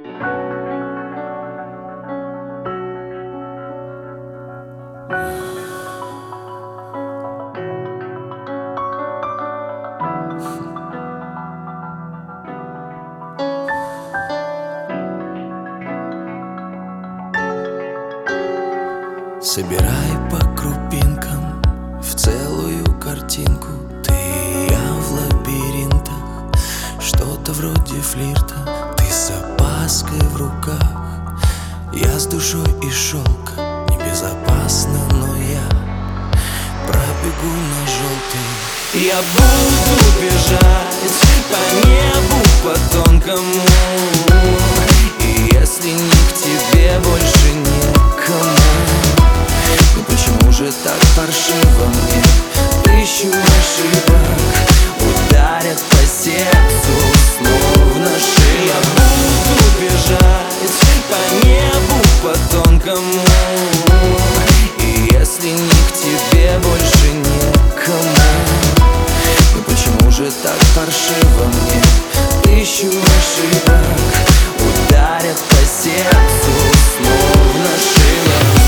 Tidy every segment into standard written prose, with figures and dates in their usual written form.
Собирай по крупинкам в целую картинку. Ты и я в лабиринтах, что-то вроде флирта. Ты с опаской в руках, я с душой из шелка. Небезопасно, но я пробегу на желтый. Я буду бежать по небу, по тонкому. И если не к тебе, больше некому. Ну почему же так паршиво мне? Тысячу ошибок ударят по сердцу, словно шея. Я буду бежать по небу, по тонкому. И если не к тебе, больше некому. Ну почему же так паршиво мне? Тысячу ошибок ударят по сердцу, словно шея.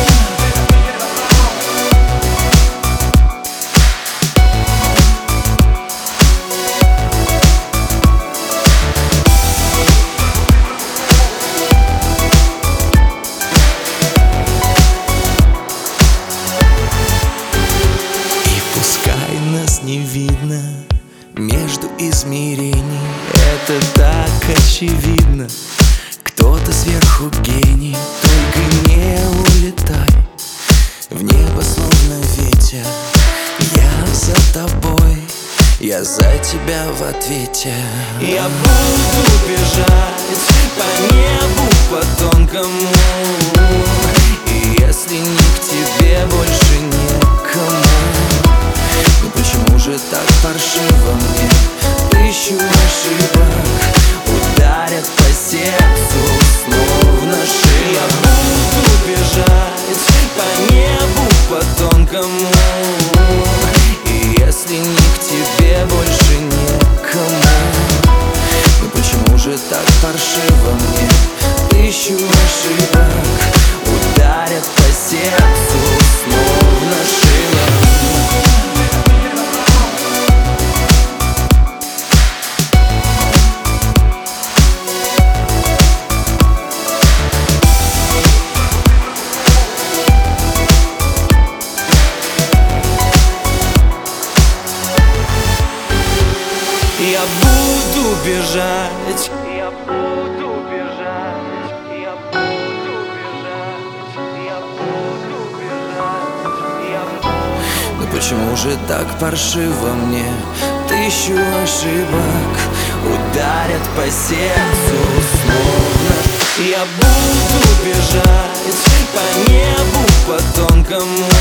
Не видно между измерений, это так очевидно. Кто-то сверху гений, только не улетай в небо, словно ветер. Я за тобой, я за тебя в ответе. Я буду бежать по небу, по тонкому. И если не к тебе, больше некому. Ну почему же так паршиво мне? Тысячу ошибок ударят по сердцу, словно шея. Я буду бежать по небу, по тонкому. И если не к тебе, больше некому. Ну почему же так паршиво мне? Тысячу ошибок ударят по сердцу, словно шея. Я буду бежать, я буду бежать, я буду бежать, я буду бежать, я буду. Ну почему же так паршиво мне? Тысячу ошибок ударят по сердцу, словно. Я буду бежать по небу, по тонкому.